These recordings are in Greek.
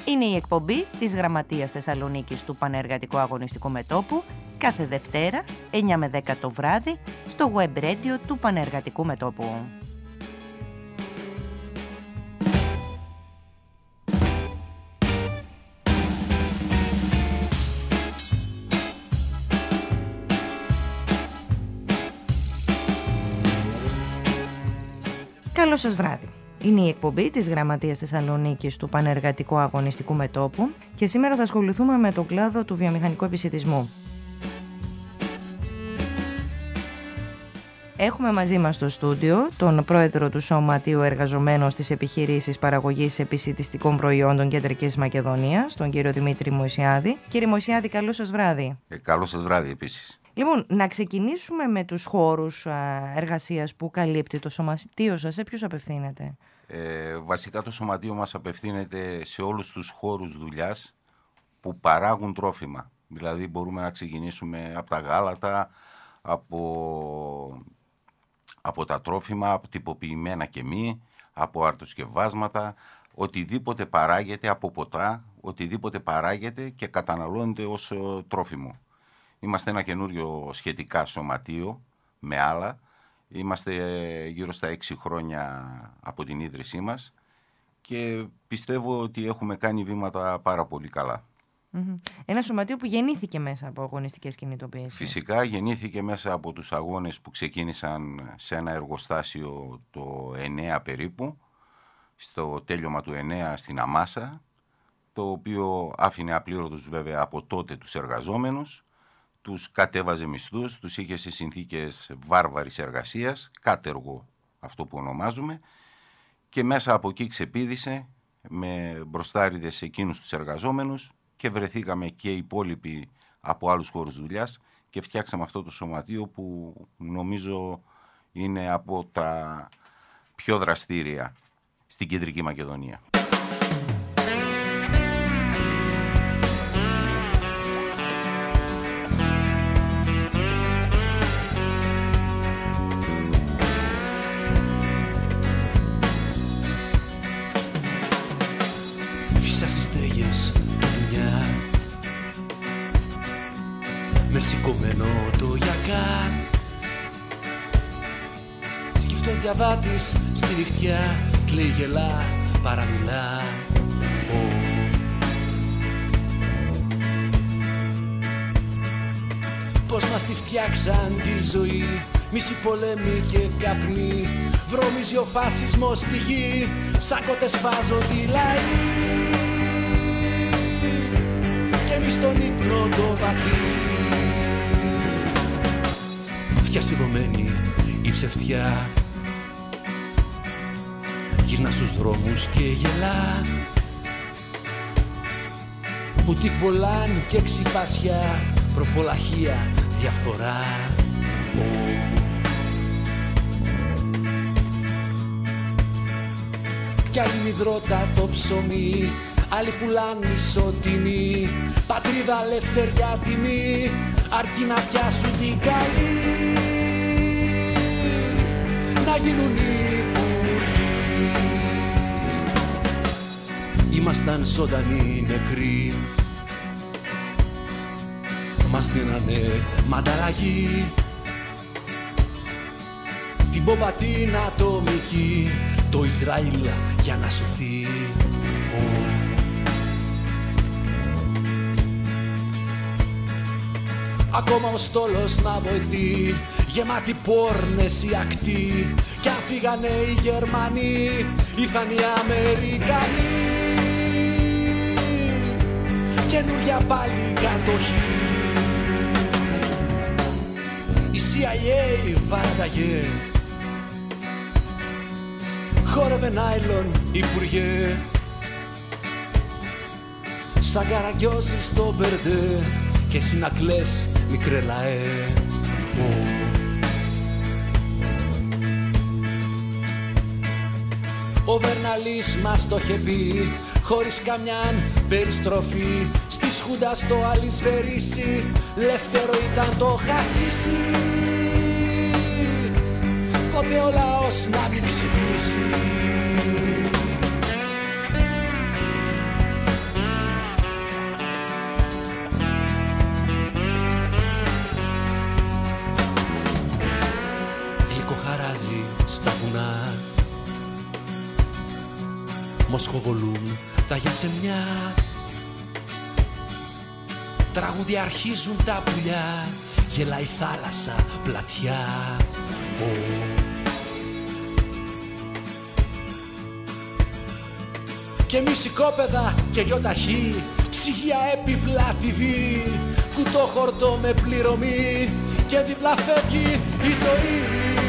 Είναι η εκπομπή της Γραμματείας Θεσσαλονίκης του Πανεργατικού Αγωνιστικού Μετώπου κάθε Δευτέρα 9 με 10 το βράδυ στο web radio του Πανεργατικού Μετώπου. Καλό σας βράδυ. Είναι η εκπομπή της Γραμματείας Θεσσαλονίκης του Πανεργατικού Αγωνιστικού Μετώπου και σήμερα θα ασχοληθούμε με τον κλάδο του βιομηχανικού επισιτισμού. Έχουμε μαζί μας στο στούντιο τον πρόεδρο του Σωματείου Εργαζομένων στις Επιχειρήσεις Παραγωγής Επισιτιστικών Προϊόντων Κεντρικής Μακεδονίας, τον κύριο Δημήτρη Μωυσιάδη. Κύριε Μωυσιάδη, καλό σας βράδυ. Καλό σας βράδυ επίσης. Λοιπόν, να ξεκινήσουμε με τους χώρους εργασίας που καλύπτει το σωματείο σας. Σε ποιους απευθύνεται? Βασικά το σωματείο μας απευθύνεται σε όλους τους χώρους δουλειάς που παράγουν τρόφιμα. Δηλαδή μπορούμε να ξεκινήσουμε από τα γάλατα, από τα τρόφιμα, από τυποποιημένα και μη, από αρτοσκευάσματα, οτιδήποτε παράγεται, από ποτά, οτιδήποτε παράγεται και καταναλώνεται ως τρόφιμο. Είμαστε ένα καινούριο σχετικά σωματείο με άλλα. Είμαστε γύρω στα 6 χρόνια από την ίδρυσή μας και πιστεύω ότι έχουμε κάνει βήματα πάρα πολύ καλά. Ένα σωματείο που γεννήθηκε μέσα από αγωνιστικές κινητοποιήσεις. Φυσικά γεννήθηκε μέσα από τους αγώνες που ξεκίνησαν σε ένα εργοστάσιο το 9 περίπου, στο τέλειωμα του 9 στην Αμάσα, το οποίο άφηνε απλήρωτους βέβαια από τότε τους εργαζόμενους, τους κατέβαζε μισθούς, τους είχε σε συνθήκες βάρβαρης εργασίας, κάτεργο αυτό που ονομάζουμε, και μέσα από εκεί ξεπήδησε με μπροστάριδες εκείνους τους εργαζόμενους και βρεθήκαμε και οι υπόλοιποι από άλλους χώρους δουλειάς και φτιάξαμε αυτό το σωματείο που νομίζω είναι από τα πιο δραστήρια στην Κεντρική Μακεδονία. Με σηκωμένο το γιακά, σκυφτό διαβάτης στη νυχτιά, κλαίει, γελά, παραμιλά. Πώς μας τη φτιάξαν τη ζωή, μισή πολέμη και καπνή, βρωμίζει ο φασισμός στη γη, σαν κότες φάζονται οι λαοί και εμείς στον ύπνο το βαθύ. Φτιασιδωμένη η ψευτιά γυρνά στους δρόμους και γελά, μπουτίκ βολάν και ξυπάσια, προπολαχεία, διαφθορά. Κι άλλοι μυδρώτα το ψωμί, άλλοι πουλάν ισοτιμή, πατρίδα ελευθεριά τιμή, αρκεί να πιάσουν την καλή, να γίνουν υπουργοί. Ήμασταν ζωντανοί νεκροί, μας δίνανε μανταλλαγή, την μπόμπα την ατομική, το Ισραήλ για να σωθεί. Ακόμα ο στόλος να βοηθεί, γεμάτη πόρνες η ακτή, κι αν φύγανε οι Γερμανοί, ήρθαν οι Αμερικανοί, καινούρια πάλι κατοχή. Η CIA βαρανταγέ, χόρευε νάιλον υπουργέ, σαν καραγκιόζη στο μπερντέ, και εσύ να κλαις μικρέ λαέ. Ο Βερναλής μας το είχε πει, χωρίς καμιάν περιστροφή, στις Χούντας το αλυσφαιρίσι, λεύτερο ήταν το χασίσι, ποτέ ο λαός να μην ξυπνήσει. στα βουνά. Μοσχοβολούν τα γιασεμιά. Τραγούδια αρχίζουν τα πουλιά. Γελάει η θάλασσα πλατιά. Και εμείς οικόπεδα και γιοταχή, ψυγεία έπιπλα TV, κουτόχορτο με πληρωμή και διπλά φεύγει η ζωή.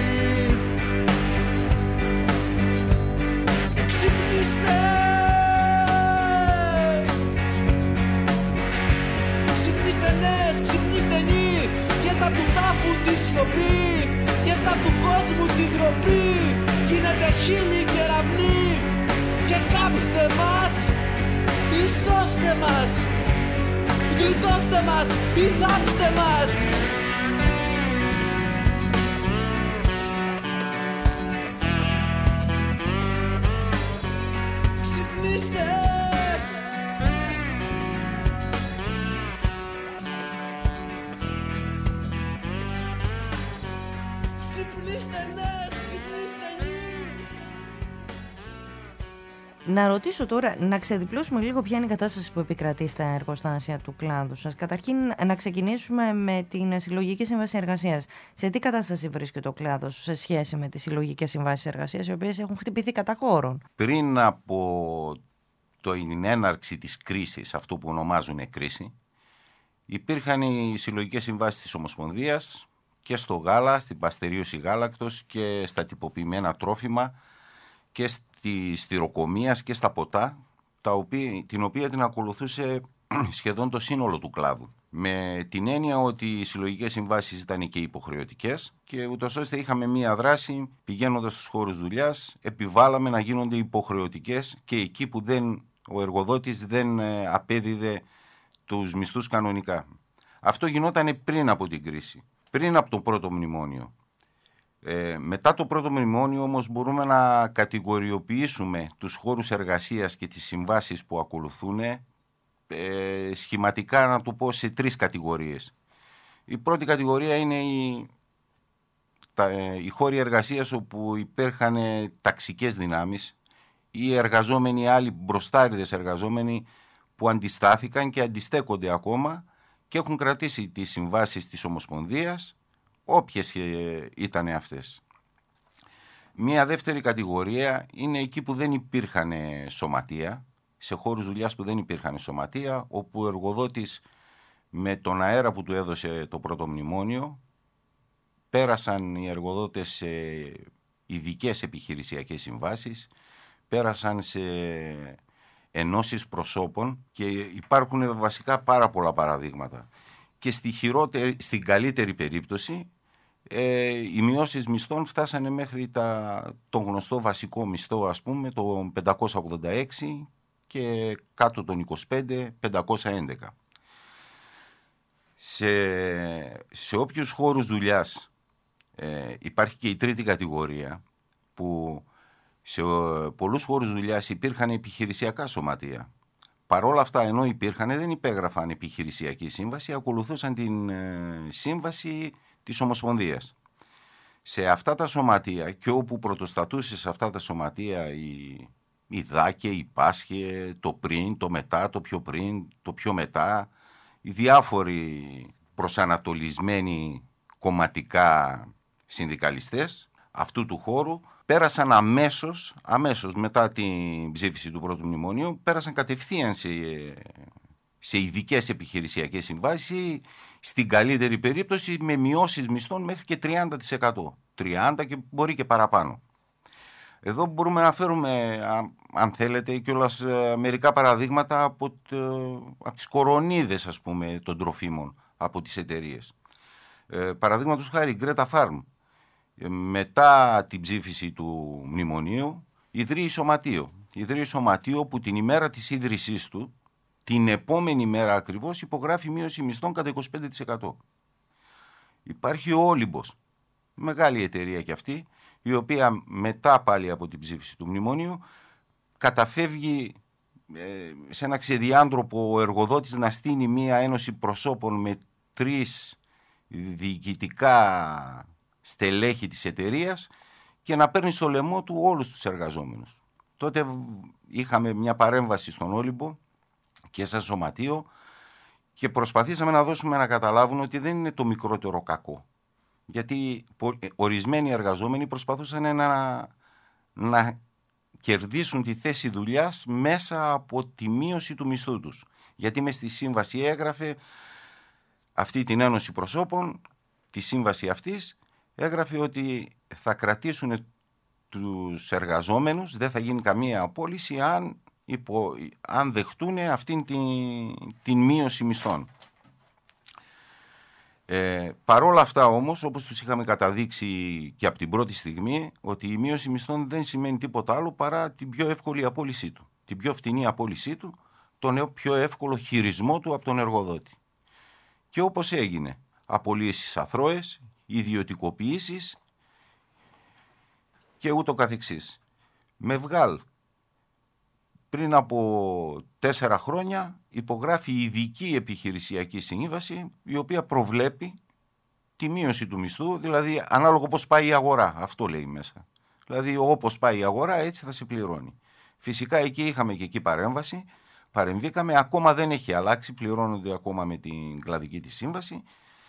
Ξυπνήστε, ξυπνήστε νες, ξυπνήστε νη, και στα του τάφου τη σιωπή, και στα του κόσμου την τροπή, γίνεται χίλιοι κεραυνοί. Και κάψτε μας, ή σώστε μας, γλιτώστε μας ή θάψτε μας. Ξυπνήστε. Ξυπνήστε νες, ξυπνήστε νη. Να ρωτήσω τώρα, να ξεδιπλώσουμε λίγο ποια είναι η κατάσταση που επικρατεί στα εργοστάσια του κλάδου σας. Καταρχήν, να ξεκινήσουμε με την Συλλογική Σύμβαση Εργασίας. Σε τι κατάσταση βρίσκεται ο κλάδος σε σχέση με τις συλλογικές συμβάσεις εργασίας, οι οποίες έχουν χτυπηθεί κατά χώρον? Πριν από την έναρξη της κρίσης, αυτό που ονομάζουν κρίση, υπήρχαν οι συλλογικές συμβάσεις της Ομοσπονδίας και στο γάλα, στην παστερίωση γάλακτος και στα τυποποιημένα τρόφιμα και στη στηροκομεία και στα ποτά, την οποία την ακολουθούσε σχεδόν το σύνολο του κλάδου. Με την έννοια ότι οι συλλογικές συμβάσεις ήταν και υποχρεωτικές και ούτως ώστε είχαμε μία δράση πηγαίνοντας στους χώρους δουλειάς, επιβάλαμε να γίνονται υποχρεωτικές και εκεί που ο εργοδότης δεν απέδιδε τους μισθούς κανονικά. Αυτό γινόταν πριν από την κρίση, πριν από το πρώτο μνημόνιο. Μετά το πρώτο μνημόνιο όμως μπορούμε να κατηγοριοποιήσουμε τους χώρους εργασίας και τις συμβάσεις που ακολουθούν σχηματικά, να το πω, σε 3 κατηγορίες. Η πρώτη κατηγορία είναι οι χώροι εργασίας όπου υπήρχαν ταξικές δυνάμεις ή εργαζόμενοι, άλλοι μπροστάριδες εργαζόμενοι που αντιστάθηκαν και αντιστέκονται ακόμα και έχουν κρατήσει τις συμβάσεις της Ομοσπονδίας, όποιες ήταν αυτές. Μία δεύτερη κατηγορία είναι εκεί που δεν υπήρχαν σωματεία, σε χώρους δουλειάς που δεν υπήρχαν σωματεία, όπου ο εργοδότης με τον αέρα που του έδωσε το πρώτο μνημόνιο, πέρασαν οι εργοδότες σε ειδικές επιχειρησιακές συμβάσεις, πέρασαν σε ενώσεις προσώπων και υπάρχουν βασικά πάρα πολλά παραδείγματα. Και στην καλύτερη περίπτωση οι μειώσεις μισθών φτάσανε μέχρι τον γνωστό βασικό μισθό, ας πούμε, το 586 και κάτω των 25, 511. Σε όποιους χώρους δουλειάς υπάρχει και η τρίτη κατηγορία, που σε πολλούς χώρους δουλειάς υπήρχαν επιχειρησιακά σωματεία. Παρόλα αυτά, ενώ υπήρχαν, δεν υπέγραφαν επιχειρησιακή σύμβαση, ακολουθούσαν την σύμβαση της Ομοσπονδίας. Σε αυτά τα σωματεία, και όπου πρωτοστατούσε σε αυτά τα σωματεία η ΔΑΚΕ, η ΠΑΣΧΕ, το πριν, το μετά, το πιο πριν, το πιο μετά, οι διάφοροι προσανατολισμένοι κομματικά συνδικαλιστές αυτού του χώρου, πέρασαν αμέσως μετά την ψήφιση του πρώτου μνημονίου, πέρασαν κατευθείαν σε ειδικές επιχειρησιακές συμβάσεις ή στην καλύτερη περίπτωση με μειώσεις μισθών μέχρι και 30%. 30% και μπορεί και παραπάνω. Εδώ μπορούμε να φέρουμε, αν θέλετε, κιόλας μερικά παραδείγματα από τις κορονίδες, ας πούμε, των τροφίμων από τις εταιρείες. Παραδείγματος χάρη, Γκρέτα Φάρμ, μετά την ψήφιση του μνημονίου, ιδρύει σωματείο που την ημέρα της ίδρυσής του, την επόμενη μέρα ακριβώς, υπογράφει μείωση μισθών κατά 25%. Υπάρχει ο Όλυμπος, μεγάλη εταιρεία κι αυτή, η οποία μετά πάλι από την ψήφιση του μνημονίου καταφεύγει σε ένα ξεδιάντροπο ο εργοδότης να στείλει μία ένωση προσώπων με 3 διοικητικά στελέχη της εταιρείας και να παίρνει στο λαιμό του όλους τους εργαζόμενους. Τότε είχαμε μια παρέμβαση στον Όλυμπο και σαν σωματείο και προσπαθήσαμε να δώσουμε να καταλάβουν ότι δεν είναι το μικρότερο κακό. Γιατί ορισμένοι εργαζόμενοι προσπαθούσαν να κερδίσουν τη θέση δουλειάς μέσα από τη μείωση του μισθού τους. Γιατί μες στη σύμβαση έγραφε αυτή την ένωση προσώπων, τη σύμβαση αυτής, έγραφε ότι θα κρατήσουν τους εργαζόμενους, δεν θα γίνει καμία απόλυση αν δεχτούν αυτήν την μείωση μισθών. Παρόλα αυτά όμως, όπως τους είχαμε καταδείξει και από την πρώτη στιγμή, ότι η μείωση μισθών δεν σημαίνει τίποτα άλλο παρά την πιο εύκολη απόλυσή του, την πιο φτηνή απόλυσή του, τον πιο εύκολο χειρισμό του από τον εργοδότη. Και όπως έγινε, απολύσεις αθρώες, ιδιωτικοποιήσεις και ούτω καθεξής. Με Βγάλ πριν από 4 χρόνια υπογράφει ειδική επιχειρησιακή σύμβαση, η οποία προβλέπει τη μείωση του μισθού, δηλαδή ανάλογα πώς πάει η αγορά, αυτό λέει μέσα. Δηλαδή όπως πάει η αγορά έτσι θα σε πληρώνει. Φυσικά εκεί είχαμε και εκεί παρέμβαση, παρεμβήκαμε, ακόμα δεν έχει αλλάξει, πληρώνονται ακόμα με την κλαδική της σύμβαση.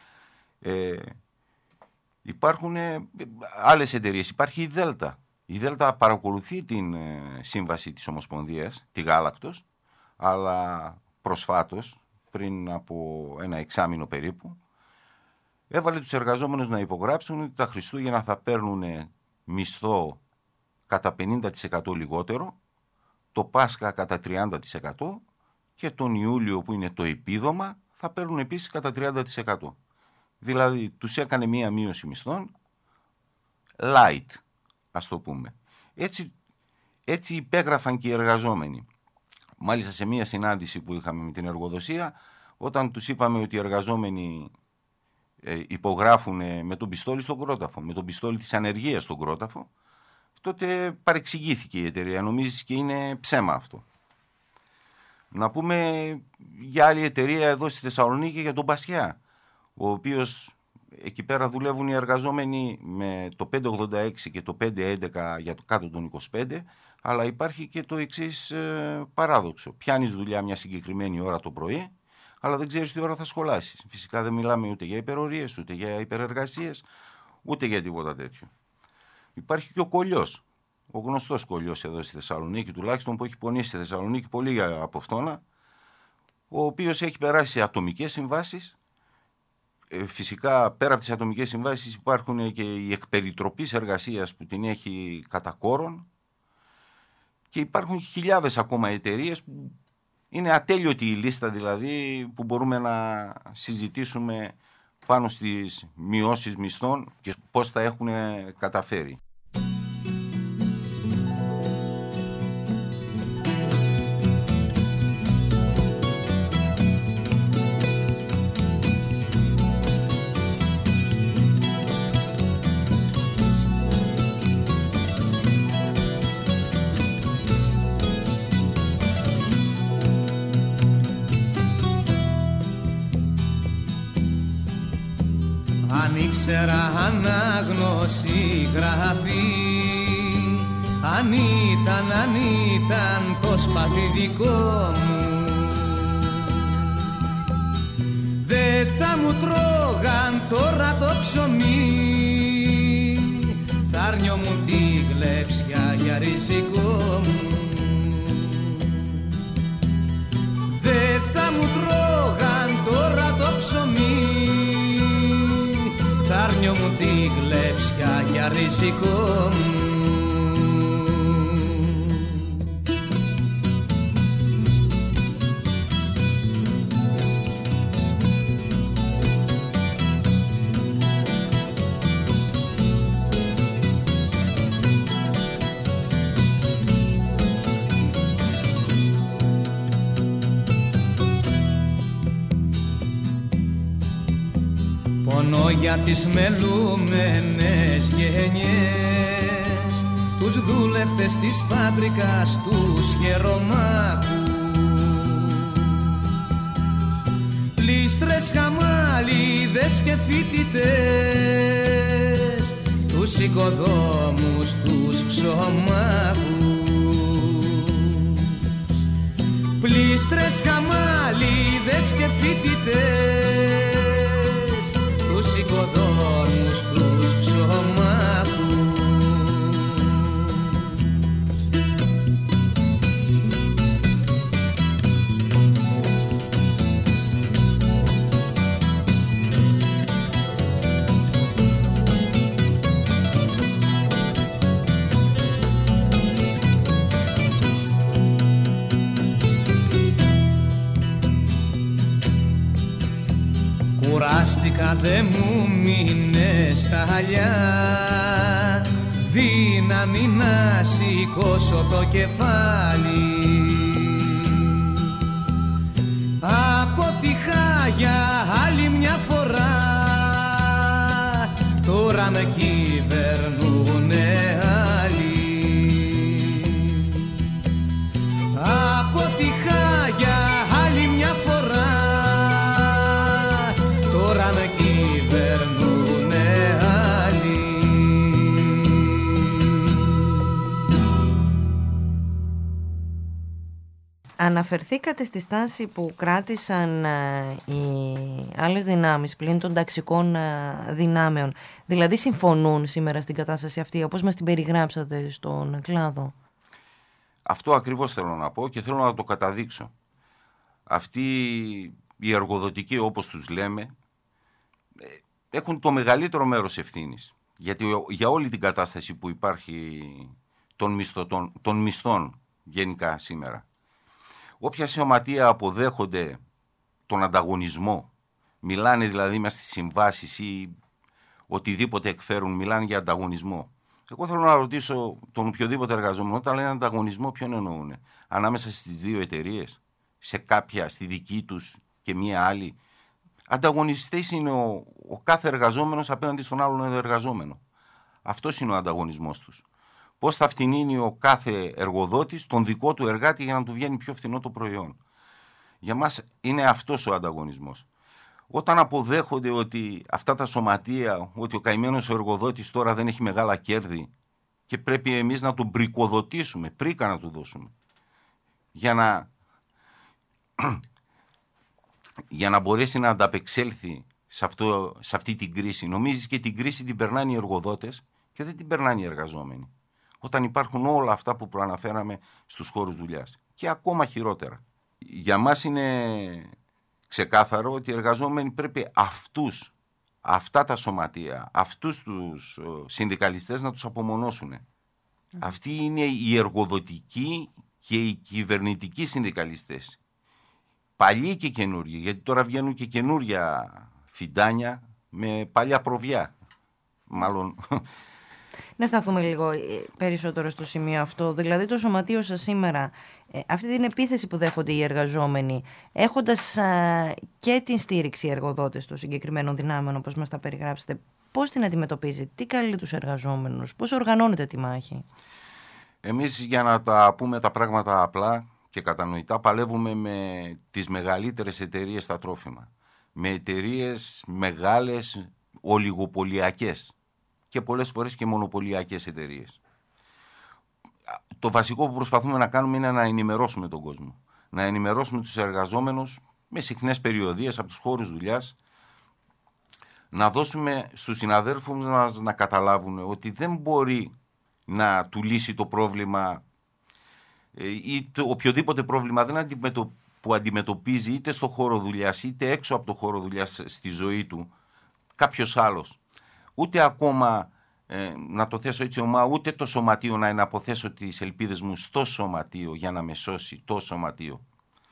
Υπάρχουν άλλες εταιρείες, υπάρχει η Δέλτα. Η Δέλτα παρακολουθεί την σύμβαση της Ομοσπονδίας, τη Γάλακτος, αλλά προσφάτως, πριν από 1 εξάμηνο περίπου, έβαλε τους εργαζόμενους να υπογράψουν ότι τα Χριστούγεννα θα παίρνουν μισθό κατά 50% λιγότερο, το Πάσχα κατά 30% και τον Ιούλιο που είναι το επίδομα θα παίρνουν επίσης κατά 30%. Δηλαδή τους έκανε μία μείωση μισθών light, ας το πούμε. Έτσι υπέγραφαν και οι εργαζόμενοι. Μάλιστα σε μία συνάντηση που είχαμε με την εργοδοσία, όταν τους είπαμε ότι οι εργαζόμενοι υπογράφουν με τον πιστόλι στον κρόταφο, με τον πιστόλι της ανεργίας στον κρόταφο, τότε παρεξηγήθηκε η εταιρεία. Νομίζεις και είναι ψέμα αυτό. Να πούμε για άλλη εταιρεία εδώ στη Θεσσαλονίκη, για τον Μπασιά, ο οποίος εκεί πέρα δουλεύουν οι εργαζόμενοι με το 586 και το 511 για το κάτω των 25, αλλά υπάρχει και το εξής παράδοξο. Πιάνεις δουλειά μια συγκεκριμένη ώρα το πρωί, αλλά δεν ξέρεις τι ώρα θα σχολάσεις. Φυσικά δεν μιλάμε ούτε για υπερορίες, ούτε για υπερεργασίες, ούτε για τίποτα τέτοιο. Υπάρχει και ο Κολλιός, ο γνωστός Κολλιός εδώ στη Θεσσαλονίκη, τουλάχιστον που έχει πονήσει στη Θεσσαλονίκη πολύ από αυτόνα, ο οποίος έχει περάσει σε ατομικές συμβάσεις. Φυσικά πέρα από τις ατομικές συμβάσεις υπάρχουν και οι εκπεριτροπής εργασίας που την έχει κατά κόρον και υπάρχουν χιλιάδες ακόμα εταιρείες που είναι ατέλειωτη η λίστα, δηλαδή που μπορούμε να συζητήσουμε πάνω στις μειώσεις μισθών και πώς τα έχουν καταφέρει. Αν ήξερα ανάγνωση γραφή, αν ήταν το σπαθί δικό μου, δε θα μου τρώγαν τώρα το ψωμί, θα αρνιόμουν τη γλέψια για ριζικό μου, δε θα μου τρώγαν τώρα το ψωμί, θα αρνιόμουν τη γλέψια για ριζικό μου. Πονώ για τις μελούμενες γενιές, τους δούλευτες της φάμπρικας, τους χερομάχους, λίστρες, χαμάλιδες και φοιτητές, τους οικοδόμους, τους ξωμάχους, πλήστρες, χαμάλιδες και φοιτητές, τους οικοδόμους, τους ξωμάχους. Κουράστηκα, δε μου μείνε σταλιά δύναμη να σηκώσω το κεφάλι. Αποτύχα για άλλη μια φορά, τώρα με κυβερνούνε άλλοι. Αποτύχα για άλλη μια φορά, τώρα με κυβερνούνε άλλοι. Αναφερθήκατε στη στάση που κράτησαν οι άλλες δυνάμεις πλην των ταξικών δυνάμεων. Δηλαδή συμφωνούν σήμερα στην κατάσταση αυτή, όπως μας την περιγράψατε στον κλάδο? Αυτό ακριβώς θέλω να πω και θέλω να το καταδείξω. Αυτοί οι εργοδοτικοί, όπως τους λέμε, έχουν το μεγαλύτερο μέρος ευθύνης. Γιατί για όλη την κατάσταση που υπάρχει των μισθών γενικά σήμερα. Όποια σωματεία αποδέχονται τον ανταγωνισμό, μιλάνε δηλαδή μες στις συμβάσεις ή οτιδήποτε εκφέρουν, μιλάνε για ανταγωνισμό. Εγώ θέλω να ρωτήσω τον οποιοδήποτε εργαζόμενο, όταν λένε ανταγωνισμό, ποιον εννοούν? Ανάμεσα στις δύο εταιρείες, σε κάποια, στη δική τους και μία άλλη. Ανταγωνιστές είναι ο κάθε εργαζόμενος απέναντι στον άλλον εργαζόμενο. Αυτός είναι ο ανταγωνισμός τους. Πώς θα φτηνίνει ο κάθε εργοδότης τον δικό του εργάτη για να του βγαίνει πιο φθηνό το προϊόν. Για μας είναι αυτός ο ανταγωνισμός. Όταν αποδέχονται ότι αυτά τα σωματεία, ότι ο καημένος ο εργοδότης τώρα δεν έχει μεγάλα κέρδη και πρέπει εμείς να τον πρικοδοτήσουμε, πρίκα να του δώσουμε, για να μπορέσει να ανταπεξέλθει σε αυτή την κρίση. Νομίζεις και την κρίση την περνάνε οι εργοδότες και δεν την περνάνε οι εργαζόμενοι. Όταν υπάρχουν όλα αυτά που προαναφέραμε στους χώρους δουλειάς. Και ακόμα χειρότερα. Για μας είναι ξεκάθαρο ότι οι εργαζόμενοι πρέπει αυτά τα σωματεία, αυτούς τους συνδικαλιστές να τους απομονώσουν. Αυτοί είναι οι εργοδοτικοί και οι κυβερνητικοί συνδικαλιστές. Παλιοί και καινούργοι, γιατί τώρα βγαίνουν και καινούρια φιντάνια με παλιά προβιά. Μάλλον... Να σταθούμε λίγο περισσότερο στο σημείο αυτό. Δηλαδή το σωματείο σας σήμερα, αυτή την επίθεση που δέχονται οι εργαζόμενοι, έχοντας και την στήριξη εργοδότες των συγκεκριμένων δυνάμεων, όπως μας τα περιγράψετε, πώς την αντιμετωπίζει, τι καλεί τους εργαζόμενους, πώς οργανώνεται τη μάχη? Εμείς, για να τα πούμε τα πράγματα απλά και κατανοητά, παλεύουμε με τις μεγαλύτερες εταιρείες στα τρόφιμα. Με εταιρείες μεγάλες, ολιγοπολιακές και πολλές φορές και μονοπωλιακές εταιρείες. Το βασικό που προσπαθούμε να κάνουμε είναι να ενημερώσουμε τον κόσμο. Να ενημερώσουμε τους εργαζόμενους με συχνές περιοδίες από τους χώρους δουλειάς, να δώσουμε στους συναδέλφους μας να καταλάβουν ότι δεν μπορεί να του λύσει το πρόβλημα ή οποιοδήποτε πρόβλημα που αντιμετωπίζει είτε στο χώρο δουλειάς είτε έξω από το χώρο δουλειάς στη ζωή του κάποιος άλλος. Ούτε ακόμα, να το θέσω έτσι ομά, ούτε το σωματείο να αποθέσω τις ελπίδες μου στο σωματείο για να με σώσει το σωματείο.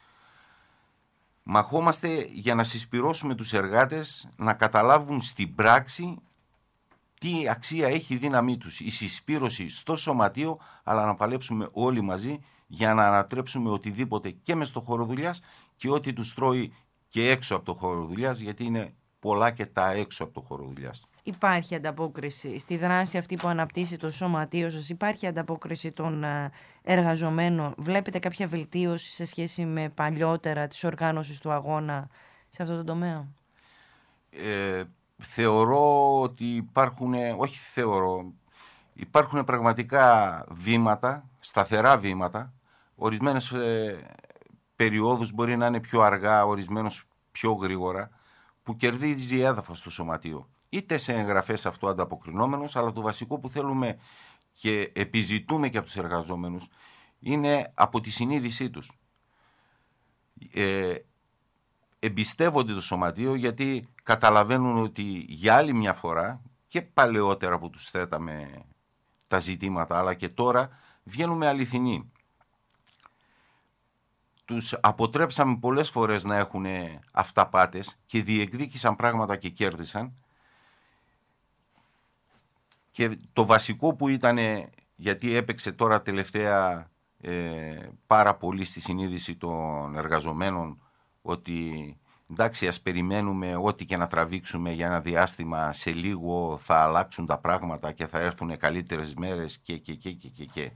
Μαχόμαστε για να συσπυρώσουμε τους εργάτες να καταλάβουν στην πράξη τι αξία έχει η δύναμή τους. Η συσπήρωση στο σωματείο, αλλά να παλέψουμε όλοι μαζί για να ανατρέψουμε οτιδήποτε και μες στο χώρο δουλειάς και ό,τι τους τρώει και έξω από το χώρο δουλειάς, γιατί είναι πολλά και τα έξω από το χώρο δουλειάς. Υπάρχει ανταπόκριση στη δράση αυτή που αναπτύσσει το σωματείο σας? Υπάρχει ανταπόκριση των εργαζομένων? Βλέπετε κάποια βελτίωση σε σχέση με παλιότερα της οργάνωσης του αγώνα σε αυτό το τομέα? θεωρώ ότι υπάρχουν πραγματικά βήματα, σταθερά βήματα, ορισμένες περιόδους μπορεί να είναι πιο αργά, ορισμένους πιο γρήγορα, που κερδίζει έδαφος στο σωματείο. Είτε σε εγγραφές αυτό ανταποκρινόμενος, αλλά το βασικό που θέλουμε και επιζητούμε και από τους εργαζόμενους είναι από τη συνείδησή τους. Εμπιστεύονται το σωματείο, γιατί καταλαβαίνουν ότι για άλλη μια φορά, και παλαιότερα που τους θέταμε τα ζητήματα, αλλά και τώρα βγαίνουμε αληθινοί. Τους αποτρέψαμε πολλές φορές να έχουν αυταπάτες και διεκδίκησαν πράγματα και κέρδισαν. Και το βασικό που ήταν, γιατί έπαιξε τώρα τελευταία πάρα πολύ στη συνείδηση των εργαζομένων, ότι εντάξει, ας περιμένουμε ό,τι και να τραβήξουμε για ένα διάστημα, σε λίγο θα αλλάξουν τα πράγματα και θα έρθουν καλύτερες μέρες και.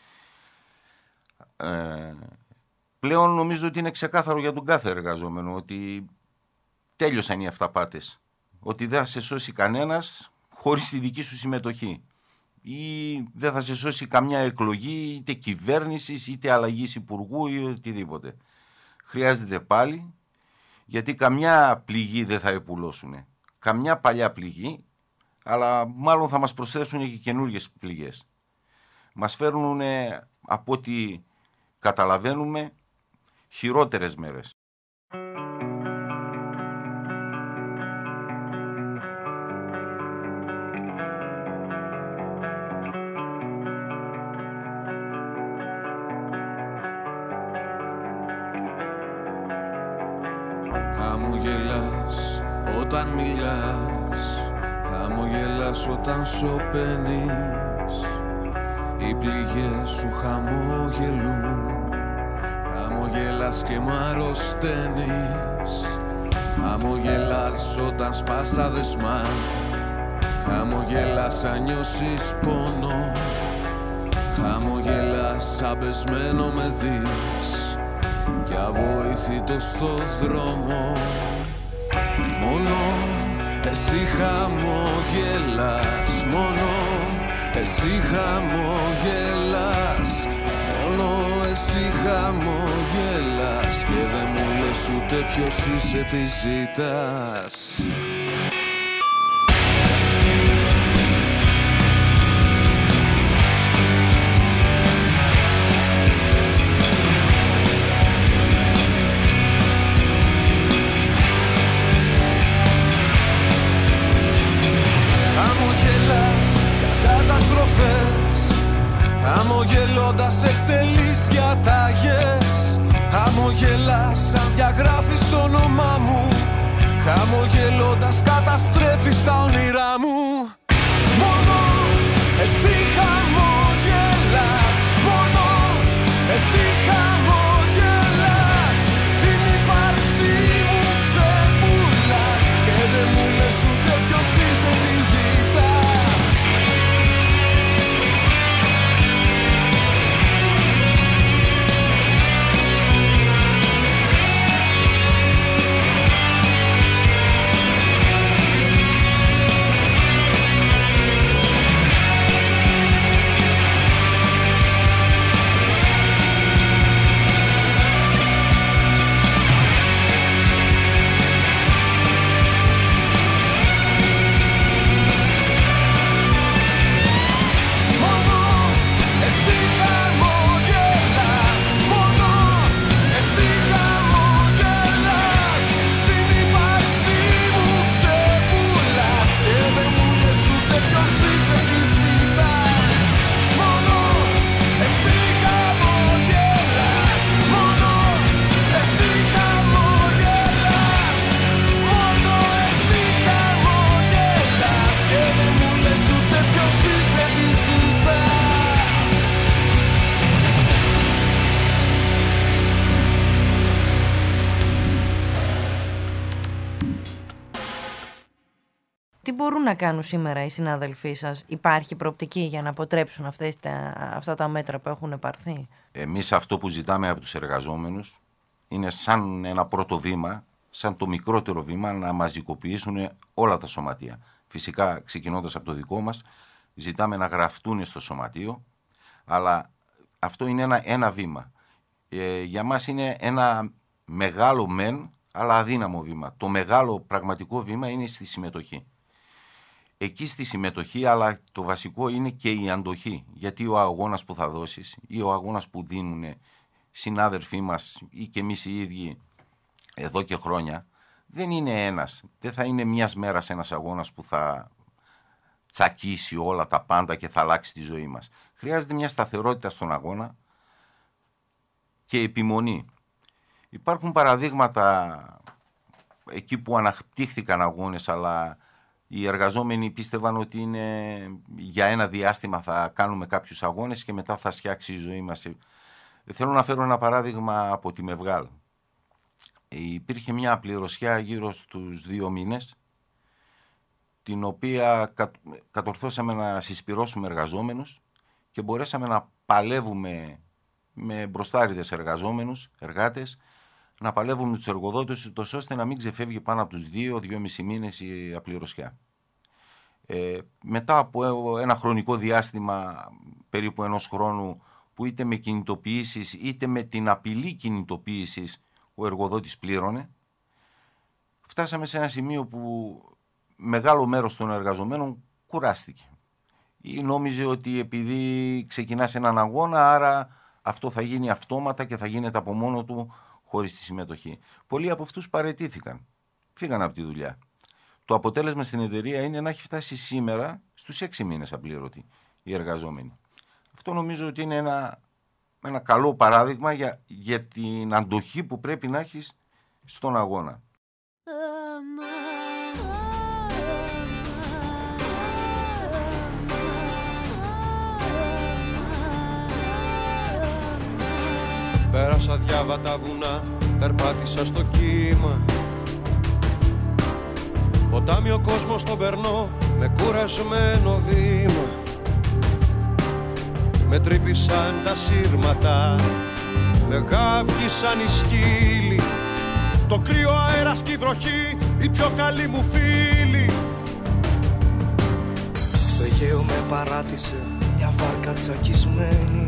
Πλέον νομίζω ότι είναι ξεκάθαρο για τον κάθε εργαζόμενο ότι τέλειωσαν οι αυταπάτες, ότι δεν θα σε σώσει κανένας χωρίς τη δική σου συμμετοχή, ή δεν θα σε σώσει καμιά εκλογή είτε κυβέρνησης είτε αλλαγής υπουργού ή οτιδήποτε. Χρειάζεται πάλι, γιατί καμιά πληγή δεν θα επουλώσουν, καμιά παλιά πληγή, αλλά μάλλον θα μας προσθέσουν και καινούργιες πληγές. Μας φέρνουν, από ό,τι καταλαβαίνουμε, χειρότερες μέρες. Χαμογελάς όταν μιλάς, χαμογελάς όταν σωπαίνεις. Οι πληγές σου χαμογελούν, χαμογελάς και μ' αρρωσταίνεις. Χαμογελάς όταν σπάς τα δεσμά, χαμογελάς αν νιώσεις πόνο. Χαμογελάς σαν πεσμένο με δεις κι αβοήθητο στο δρόμο. Μόνο εσύ χαμογελάς, μόνο εσύ χαμογελάς, μόνο εσύ χαμογελάς και δεν μου λες ούτε ποιος είσαι, τι ζητάς. Χαμογελώντας εκτελείς διαταγές, χαμογελάς σαν διαγράφεις το όνομά μου, χαμογελώντας καταστρέφεις τα όνειρά μου. Μόνο εσύ χαμογελάς, μόνο εσύ χαμογελάς, την ύπαρξή μου ξεπουλάς και δεν μου λες ούτε ποιος είσαι, τι ζητάς. Τι μπορούν να κάνουν σήμερα οι συνάδελφοί σας? Υπάρχει προοπτική για να αποτρέψουν αυτά τα μέτρα που έχουν πάρθει? Εμείς αυτό που ζητάμε από τους εργαζόμενους είναι σαν ένα πρώτο βήμα σαν το μικρότερο βήμα να μαζικοποιήσουν όλα τα σωματεία. Φυσικά, ξεκινώντας από το δικό μας, ζητάμε να γραφτούν στο σωματείο, αλλά αυτό είναι ένα βήμα. Για μας είναι ένα μεγάλο μεν, αλλά αδύναμο βήμα. Το μεγάλο πραγματικό βήμα είναι στη συμμετοχή. Εκεί στη συμμετοχή, αλλά το βασικό είναι και η αντοχή. Γιατί ο αγώνας που θα δώσεις ή ο αγώνας που δίνουν συνάδελφοί μας ή και εμείς οι ίδιοι εδώ και χρόνια, δεν είναι ένας. Δεν θα είναι μιας μέρας ένας αγώνας που θα τσακίσει όλα τα πάντα και θα αλλάξει τη ζωή μας. Χρειάζεται μια σταθερότητα στον αγώνα και επιμονή. Υπάρχουν παραδείγματα εκεί που αναπτύχθηκαν αγώνες, αλλά οι εργαζόμενοι πίστευαν ότι είναι για ένα διάστημα θα κάνουμε κάποιους αγώνες και μετά θα σκιάξει η ζωή μας. Θέλω να φέρω ένα παράδειγμα από τη Μευγάλ. Υπήρχε μια απληρωσιά γύρω στους 2 μήνες, την οποία κατορθώσαμε να συσπυρώσουμε εργαζόμενους και μπορέσαμε να παλεύουμε με μπροστάριδες εργάτες, να παλεύουμε τους εργοδότες, ώστε να μην ξεφεύγει πάνω από τους 2-2,5 μήνες η απληρωσιά. Μετά από ένα χρονικό διάστημα, περίπου 1 χρόνου, που είτε με κινητοποιήσεις είτε με την απειλή κινητοποίησης ο εργοδότης πλήρωνε, φτάσαμε σε ένα σημείο που μεγάλο μέρος των εργαζομένων κουράστηκε. Ή νόμιζε ότι επειδή ξεκινάς έναν αγώνα, άρα αυτό θα γίνει αυτόματα και θα γίνεται από μόνο του χωρίς τη συμμετοχή. Πολλοί από αυτούς παραιτήθηκαν, φύγαν από τη δουλειά. Το αποτέλεσμα στην εταιρεία είναι να έχει φτάσει σήμερα στους 6 μήνες απλήρωτοι οι εργαζόμενοι. Αυτό νομίζω ότι είναι ένα καλό παράδειγμα για την αντοχή που πρέπει να έχεις στον αγώνα. Πέρασα διάβατα βουνά, περπάτησα στο κύμα. Ποτάμι ο κόσμος τον περνώ με κουρασμένο βήμα. Με τρύπησαν τα σύρματα, με γάβγισαν οι σκύλοι. Το κρύο αέρας και η βροχή, οι πιο καλοί μου φίλοι. Στο Αιγαίο με παράτησε μια βάρκα τσακισμένη,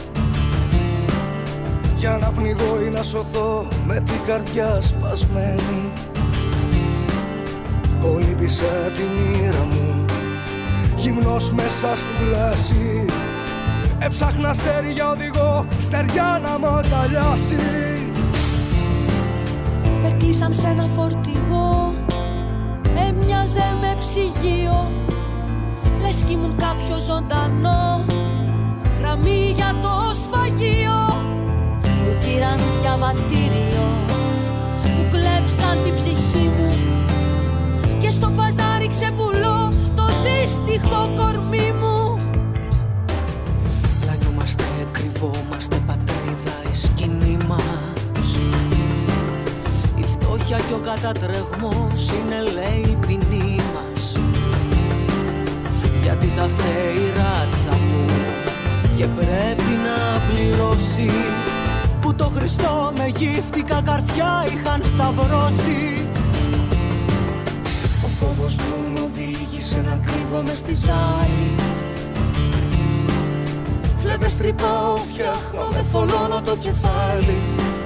για να πνιγώ ή να σωθώ με την καρδιά σπασμένη. Κολύμπησα τη μοίρα μου, γυμνός μέσα στη βλάση. Έψαχνα αστέρι για οδηγό, στεριά να μ' αγκαλιάσει. Με κλείσαν σε ένα φορτηγό, έμοιαζε με ψυγείο. Λες κι ήμουν κάποιο ζωντανό, γραμμή για το σφαγείο. Μου πήραν διαβατήριο, μου κλέψαν την ψυχή μου και στο παζάρι ξεπουλώ το δύστιχο κορμί μου. Πλανιόμαστε, κρυβόμαστε πατρίδα η σκηνή μας. Η φτώχεια κι ο κατατρεγμός είναι λέει η ποινή μας. Γιατί τα φταίει η ράτσα μου και πρέπει να πληρώσει, που το Χριστό με γύφτικα καρφιά είχαν σταυρώσει. Ο φόβος μου με οδήγησε να κρύβομαι στη ζάλη. Φλέβες τρυπάω, φτιάχνω, με θολώνω το κεφάλι.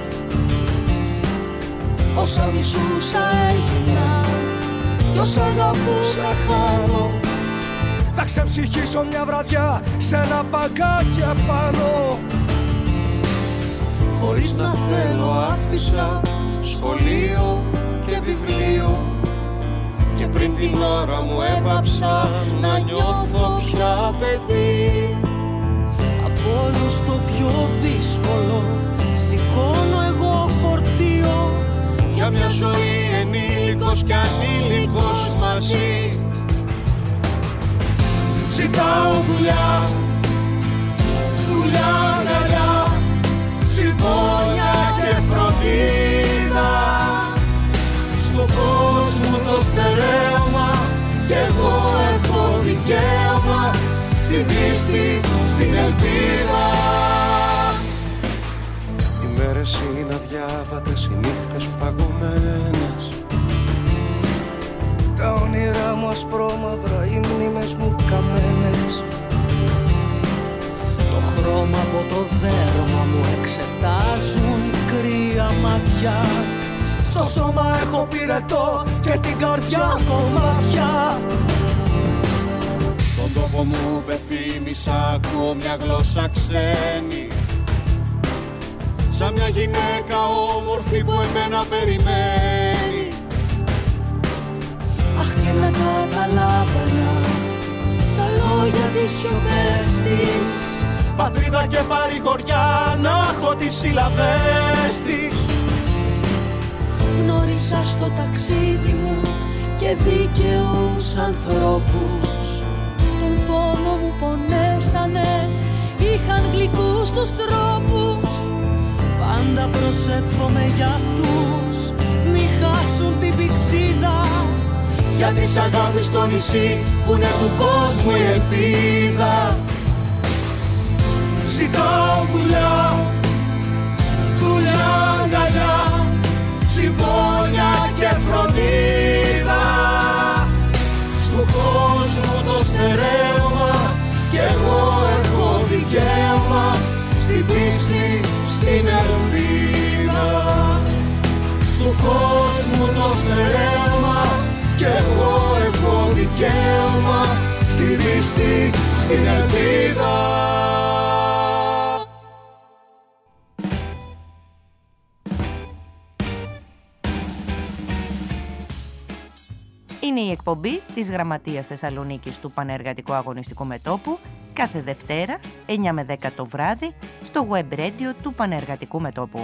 Όσα μισούσα έγινα κι όσα αγαπούσα χάνω. Θα ξεψυχήσω μια βραδιά σε ένα παγκάκι απάνω. Χωρίς να θέλω άφησα σχολείο και βιβλίο, και πριν την ώρα μου έπαψα να νιώθω πια παιδί. Από όλους το πιο δύσκολο σηκώνω εγώ φορτίο, Για μια ζωή ενήλικος και ανήλικος μαζί. Ζητάω δουλειά, δουλειά, αγκαλιά, συμπόνια και φροντίδα. Στον κόσμο το στερέωμα κι εγώ έχω δικαίωμα στην πίστη, στην ελπίδα. Οι μέρες είναι αδιάβατες, οι νύχτες παγωμένες. ασπρόμαυρα οι μνήμες μου καμένες. Το χρώμα από το δέρμα μου εξετάζουν κρύα μάτια. Στο σώμα έχω πυρετό και την καρδιά κομμάτια. Στον τόπο μου πεθύμησα, ακούω μια γλώσσα ξένη. Σαν μια γυναίκα όμορφη που εμένα περιμένει. Αχ, και να καταλάβαινα τα λόγια της σιωπές της. Πατρίδα και παρηγοριά να έχω τις σύλλαβες της. Γνώρισα στο ταξίδι μου και δίκαιους ανθρώπους. Τον πόνο μου πονέσανε, είχαν γλυκούς τους τρόπους. Πάντα προσεύχομαι για αυτούς, μη χάσουν την πηξίδα. Για της αγάπης στο νησί που είναι του κόσμου η ελπίδα. Ζητάω δουλειά, δουλειά αγκαλιά, συμπόνια και φροντίδα. Στου κόσμου το στερέωμα κι εγώ έχω δικαίωμα στην πίστη, στην ελπίδα. Στου κόσμου το στερέωμα κι εγώ έχω δικαίωμα στην πίστη, στην ελπίδα. Είναι η εκπομπή της Γραμματείας Θεσσαλονίκης του Πανεργατικού Αγωνιστικού Μετώπου κάθε Δευτέρα 9 με 10 το βράδυ στο web radio του Πανεργατικού Μετώπου.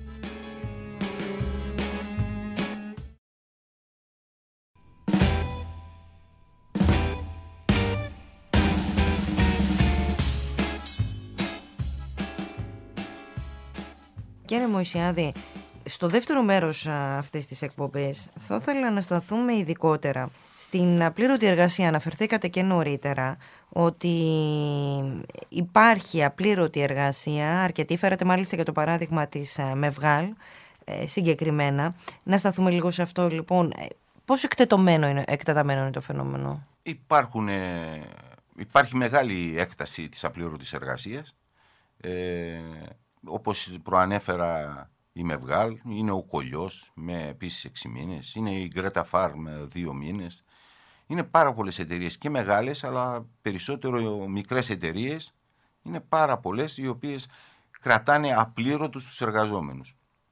Κύριε Μωυσιάδη, στο δεύτερο μέρος αυτής της εκπομπής θα ήθελα να σταθούμε ειδικότερα στην απλήρωτη εργασία. Αναφερθήκατε και νωρίτερα ότι υπάρχει απλήρωτη εργασία, αρκετή, φέρατε μάλιστα και το παράδειγμα της Μευγάλ συγκεκριμένα. Να σταθούμε λίγο σε αυτό λοιπόν. Πόσο εκτεταμένο είναι το φαινόμενο? Υπάρχει μεγάλη έκταση της απλήρωτης εργασίας. Όπως προανέφερα, η Μευγάλ, είναι ο Κολλιός με επίσης 6 μήνες, είναι η Γκρέτα Φάρ με 2 μήνες. Είναι πάρα πολλές εταιρείες και μεγάλες, αλλά περισσότερο μικρές εταιρείες. Είναι πάρα πολλές οι οποίες κρατάνε απλήρωτους τους εργαζόμενους.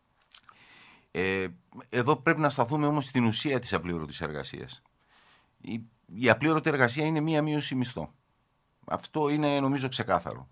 Εδώ πρέπει να σταθούμε όμως στην ουσία της απλήρωτης εργασίας. Η απλήρωτη εργασία είναι μία μείωση μισθό. Αυτό είναι νομίζω ξεκάθαρο.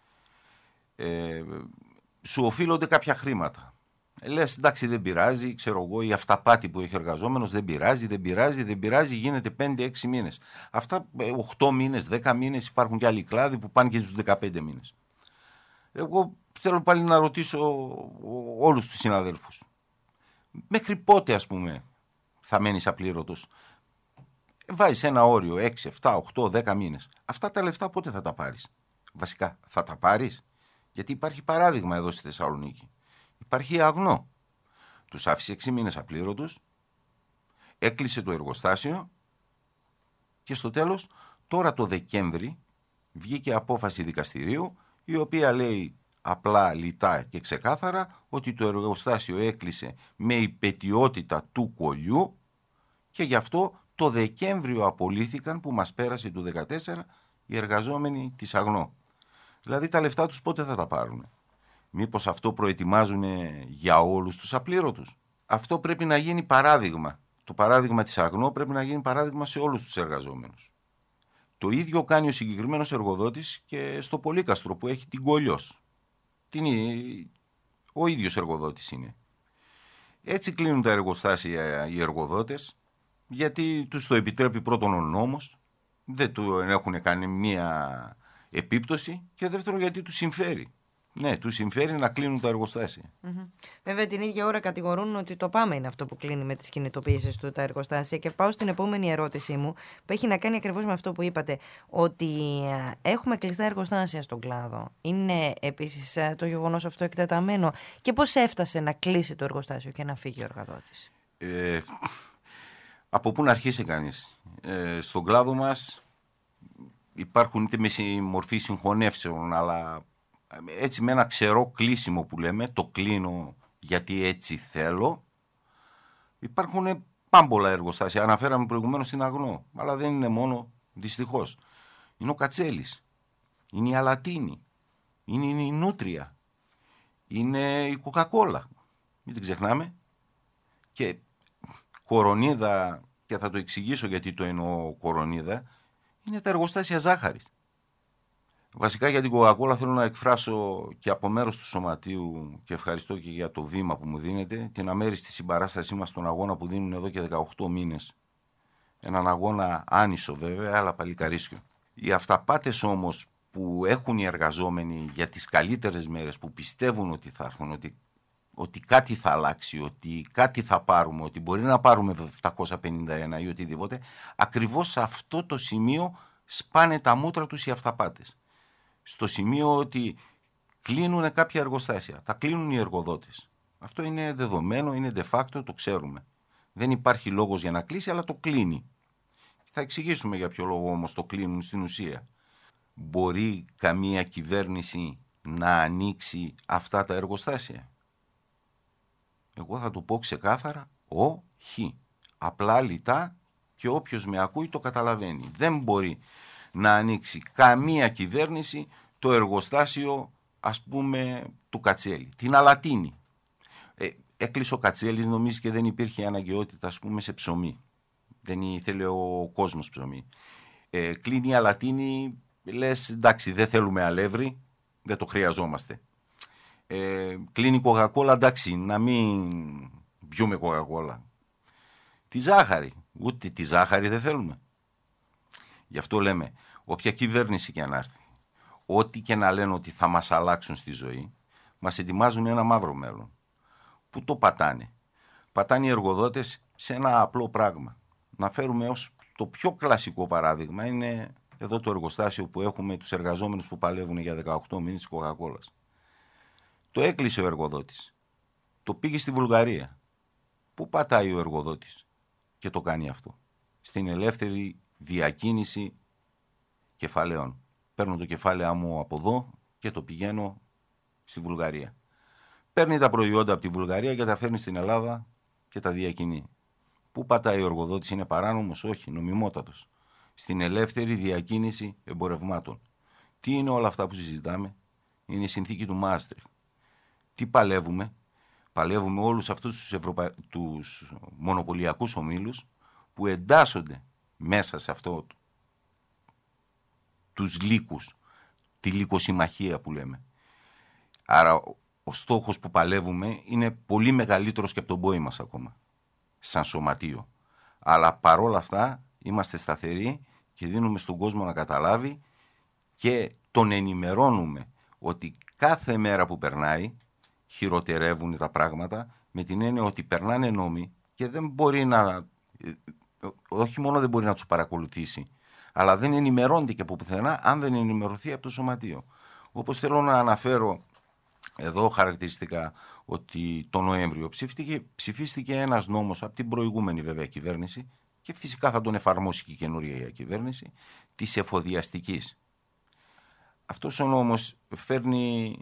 Σου οφείλονται κάποια χρήματα. Λες εντάξει, δεν πειράζει, ξέρω εγώ, η αυταπάτη που έχει ο εργαζόμενος δεν πειράζει, γίνεται 5-6 μήνες. Αυτά 8 μήνες, 10 μήνες, υπάρχουν και άλλοι κλάδοι που πάνε και στους 15 μήνες. Εγώ θέλω πάλι να ρωτήσω όλους τους συναδέλφους. Μέχρι πότε, ας πούμε, θα μένεις απλήρωτος? Βάζεις ένα όριο 6, 7, 8, 10 μήνες. Αυτά τα λεφτά πότε θα τα πάρεις? Βασικά θα τα πάρεις? Γιατί υπάρχει παράδειγμα εδώ στη Θεσσαλονίκη. Υπάρχει η Αγνό. Τους άφησε 6 μήνες απλήρωτους, έκλεισε το εργοστάσιο και στο τέλος, τώρα το Δεκέμβρη, βγήκε απόφαση δικαστηρίου η οποία λέει απλά, λιτά και ξεκάθαρα ότι το εργοστάσιο έκλεισε με υπαιτιότητα του Κολλιού και γι' αυτό το Δεκέμβριο απολύθηκαν, που μας πέρασε του 2014, οι εργαζόμενοι της Αγνό. Δηλαδή τα λεφτά τους πότε θα τα πάρουν? Μήπως αυτό προετοιμάζουν για όλους τους απλήρωτους? Αυτό πρέπει να γίνει παράδειγμα. Το παράδειγμα της Αγνό πρέπει να γίνει παράδειγμα σε όλους τους εργαζόμενους. Το ίδιο κάνει ο συγκεκριμένος εργοδότης και στο Πολύκαστρο που έχει την Κολλιός. Ο ίδιος εργοδότης είναι. Έτσι κλείνουν τα εργοστάσια οι εργοδότες, γιατί τους το επιτρέπει πρώτον ο νόμος, δεν του έχουν κάνει μία επίπτωση, και δεύτερον γιατί τους συμφέρει. Ναι, τους συμφέρει να κλείνουν τα εργοστάσια. Βέβαια την ίδια ώρα κατηγορούν ότι το ΠΑΜΕ είναι αυτό που κλείνει με τις κινητοποιήσεις του τα εργοστάσια, και πάω στην επόμενη ερώτησή μου που έχει να κάνει ακριβώς με αυτό που είπατε, ότι έχουμε κλειστά εργοστάσια στον κλάδο. Είναι επίσης το γεγονός αυτό εκτεταμένο, και πώς έφτασε να κλείσει το εργοστάσιο και να φύγει ο εργοδότης? Από πού να αρχίσει κανείς? Στον κλάδο μας υπάρχουν είτε με μορφή συγχωνεύσεων, αλλά έτσι με ένα ξερό κλείσιμο που λέμε, το κλείνω γιατί έτσι θέλω. Υπάρχουν πάμπολα εργοστάσια. Αναφέραμε προηγουμένως την Αγνό, αλλά δεν είναι μόνο, δυστυχώς. Είναι ο Κατσέλης, είναι η Αλατίνη, είναι η Νούτρια, είναι η Κοκακόλα, μην την ξεχνάμε. Και κορονίδα, και θα το εξηγήσω γιατί το εννοώ κορονίδα, είναι τα εργοστάσια ζάχαρης. Βασικά για την Κοκακόλα θέλω να εκφράσω και από μέρος του Σωματείου, και ευχαριστώ και για το βήμα που μου δίνετε, την αμέριστη συμπαράστασή μας στον αγώνα που δίνουν εδώ και 18 μήνες. Έναν αγώνα άνισο βέβαια, αλλά παλικαρίσιο. Οι αυταπάτες όμως που έχουν οι εργαζόμενοι για τις καλύτερες μέρες, που πιστεύουν ότι θα έρθουν, ότι κάτι θα αλλάξει, ότι κάτι θα πάρουμε, ότι μπορεί να πάρουμε 751 ή οτιδήποτε, ακριβώς σε αυτό το σημείο σπάνε τα μούτρα τους οι αυταπάτες. Στο σημείο ότι κλείνουν κάποια εργοστάσια, τα κλείνουν οι εργοδότες. Αυτό είναι δεδομένο, είναι de facto, το ξέρουμε. Δεν υπάρχει λόγος για να κλείσει, αλλά το κλείνει. Θα εξηγήσουμε για ποιο λόγο όμως το κλείνουν στην ουσία. Μπορεί καμία κυβέρνηση να ανοίξει αυτά τα εργοστάσια? Εγώ θα το πω ξεκάθαρα, όχι. Απλά λιτά, και όποιος με ακούει το καταλαβαίνει. Δεν μπορεί να ανοίξει καμία κυβέρνηση το εργοστάσιο, ας πούμε, του Κατσέλη, την Αλατίνη. Έκλεισε ο Κατσέλης, νομίζει και δεν υπήρχε αναγκαιότητα, ας πούμε, σε ψωμί. Δεν ήθελε ο κόσμος ψωμί. Κλείνει η Αλατίνη, λες εντάξει, δεν θέλουμε αλεύρι, δεν το χρειαζόμαστε. Κλείνει η Κοκακόλα, εντάξει, να μην πιούμε Κοκακόλα. Τη ζάχαρη, ούτε τη ζάχαρη δεν θέλουμε. Γι' αυτό λέμε, όποια κυβέρνηση και να έρθει, ό,τι και να λένε ότι θα μας αλλάξουν στη ζωή, μας ετοιμάζουν ένα μαύρο μέλλον. Πού το πατάνε? Πατάνε οι εργοδότες σε ένα απλό πράγμα. Να φέρουμε ως το πιο κλασικό παράδειγμα, είναι εδώ το εργοστάσιο που έχουμε τους εργαζόμενους που παλεύουν για 18 μήνες της Κοκακόλας. Το έκλεισε ο εργοδότης. Το πήγε στη Βουλγαρία. Πού πατάει ο εργοδότης και το κάνει αυτό? Στην ελεύθερη διακίνηση κεφαλαίων. Παίρνω το κεφάλαιο μου από εδώ και το πηγαίνω στη Βουλγαρία. Παίρνει τα προϊόντα από τη Βουλγαρία και τα φέρνει στην Ελλάδα και τα διακινεί. Πού πατάει ο εργοδότης? Είναι παράνομος? Όχι, νομιμότατος. Στην ελεύθερη διακίνηση εμπορευμάτων. Τι είναι όλα αυτά που συζητάμε? Είναι η συνθήκη του Μάστριχτ. Τι παλεύουμε? Παλεύουμε όλους αυτούς τους μονοπωλιακούς ομίλους που εντάσσονται μέσα σε αυτό τους λύκους, τη λύκοσυμμαχία που λέμε. Άρα ο στόχος που παλεύουμε είναι πολύ μεγαλύτερος και από τον πόη μας ακόμα, σαν σωματείο. Αλλά παρόλα αυτά είμαστε σταθεροί και δίνουμε στον κόσμο να καταλάβει και τον ενημερώνουμε ότι κάθε μέρα που περνάει χειροτερεύουν τα πράγματα, με την έννοια ότι περνάνε νόμοι και δεν μπορεί να, όχι μόνο δεν μπορεί να τους παρακολουθήσει, αλλά δεν ενημερώνεται και από πουθενά αν δεν ενημερωθεί από το σωματείο. Όπως θέλω να αναφέρω εδώ χαρακτηριστικά ότι το Νοέμβριο ψηφίστηκε ένας νόμος από την προηγούμενη βέβαια κυβέρνηση, και φυσικά θα τον εφαρμόσει και η καινούργια κυβέρνηση, της εφοδιαστικής. Αυτός ο νόμος φέρνει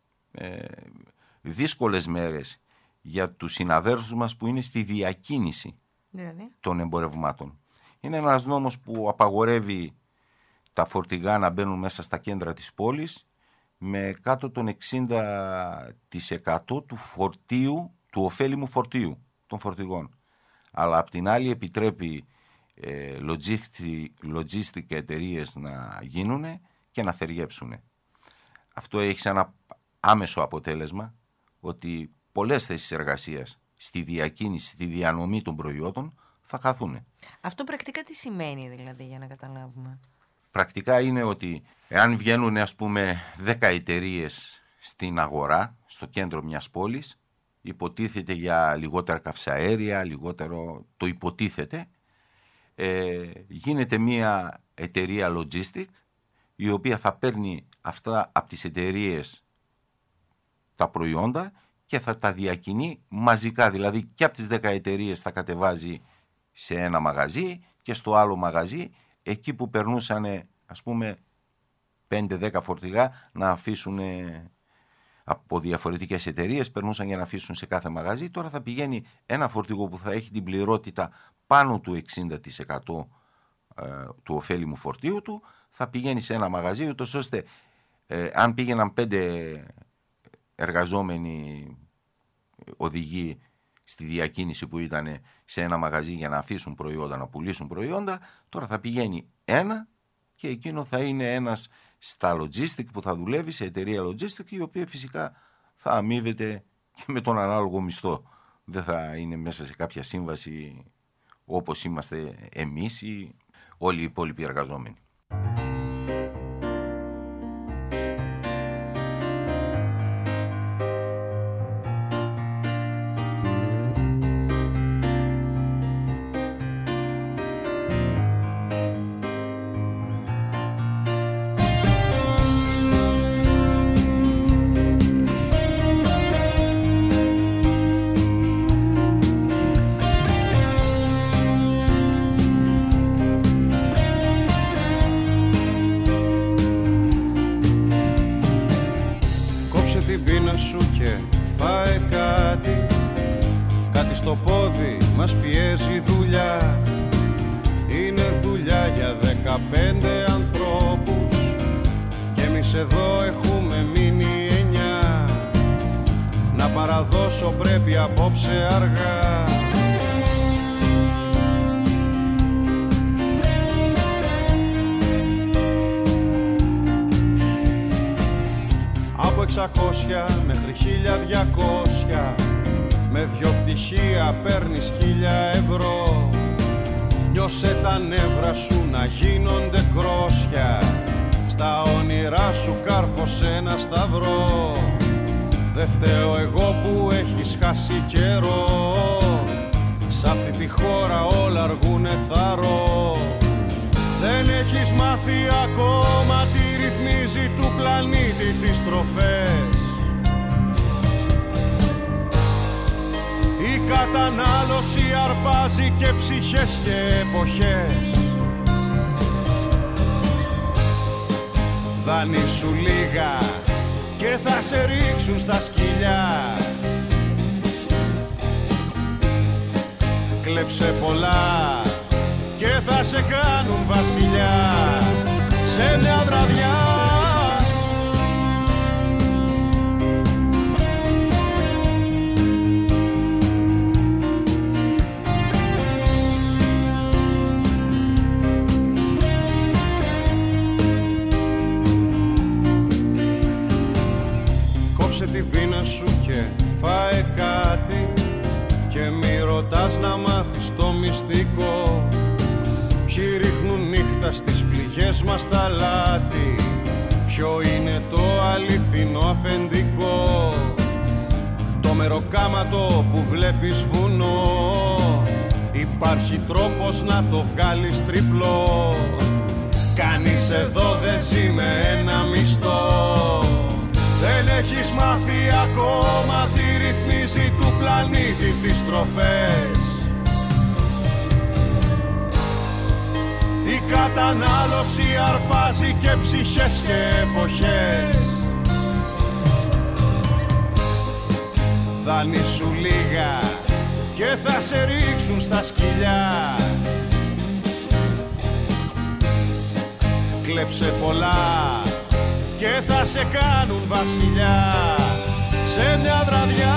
δύσκολες μέρες για τους συναδέλφους μας που είναι στη διακίνηση των εμπορευμάτων. Είναι ένας νόμος που απαγορεύει τα φορτηγά να μπαίνουν μέσα στα κέντρα της πόλης με κάτω των 60% του φορτίου, του ωφέλιμου φορτίου των φορτηγών. Αλλά απ' την άλλη επιτρέπει logistic εταιρείες να γίνουν και να θεριέψουν. Αυτό έχει σαν ένα άμεσο αποτέλεσμα ότι πολλές θέσεις εργασίας στη διακίνηση, στη διανομή των προϊόντων θα χαθούν. Αυτό πρακτικά τι σημαίνει δηλαδή, για να καταλάβουμε? Πρακτικά είναι ότι εάν βγαίνουν ας πούμε 10 εταιρείες στην αγορά, στο κέντρο μιας πόλης, υποτίθεται για λιγότερα καυσαέρια, λιγότερο, το υποτίθεται, γίνεται μια εταιρεία logistic η οποία θα παίρνει αυτά από τις εταιρείες τα προϊόντα και θα τα διακινεί μαζικά, δηλαδή και από τις 10 εταιρείες θα κατεβάζει σε ένα μαγαζί και στο άλλο μαγαζί, εκεί που περνούσαν ας πούμε 5-10 φορτηγά να αφήσουν από διαφορετικές εταιρείες, περνούσαν για να αφήσουν σε κάθε μαγαζί. Τώρα θα πηγαίνει ένα φορτηγό που θα έχει την πληρότητα πάνω του 60% του ωφέλιμου φορτίου του, θα πηγαίνει σε ένα μαγαζί, ούτως ώστε αν πήγαιναν 5 εργαζόμενοι οδηγοί στη διακίνηση που ήταν σε ένα μαγαζί για να αφήσουν προϊόντα, να πουλήσουν προϊόντα, τώρα θα πηγαίνει ένα και εκείνο θα είναι ένας στα logistic που θα δουλεύει σε εταιρεία logistic, η οποία φυσικά θα αμείβεται και με τον ανάλογο μισθό. Δεν θα είναι μέσα σε κάποια σύμβαση όπως είμαστε εμείς ή όλοι οι υπόλοιποι εργαζόμενοι. Στο πόδι μας πιέζει δουλειά. Είναι δουλειά για 15 ανθρώπους και εμείς εδώ έχουμε μείνει 9. Να παραδώσω πρέπει απόψε αργά. Από 600 μέχρι 1200, με 2 πτυχία παίρνεις 1.000 ευρώ. Νιώσε τα νεύρα σου να γίνονται κρόσια, στα όνειρά σου κάρφωσε ένα σταυρό. Δε φταίω εγώ που έχεις χάσει καιρό, σ' αυτή τη χώρα όλα αργούνε θαρώ. Δεν έχεις μάθει ακόμα τι ρυθμίζει του πλανήτη τις τροφές. Η κατανάλωση αρπάζει και ψυχές και εποχές. Δανείσου λίγα και θα σε ρίξουν στα σκυλιά. Κλέψε πολλά και θα σε κάνουν βασιλιά. Σε μια βραδιά την πείνα σου και φάε κάτι και μη ρωτάς να μάθεις το μυστικό. Ποιοι ρίχνουν νύχτα στις πληγές μας τα λάτι, ποιο είναι το αληθινό αφεντικό. Το μεροκάματο που βλέπεις βουνό, υπάρχει τρόπος να το βγάλεις τριπλό. Κανείς εδώ δεν ζει με ένα μισθό. Δεν έχεις μάθει ακόμα τι ρυθμίζει του πλανήτη τις τροφές. Η κατανάλωση αρπάζει και ψυχές και εποχές. Δανείσου λίγα και θα σε ρίξουν στα σκυλιά. Κλέψε πολλά και θα σε κάνουν βασιλιά. Σε μια βραδιά